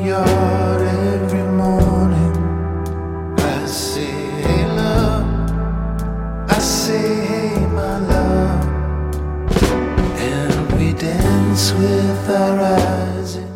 yard every morning. I say, hey love, I say, hey my love, and we dance with our eyes.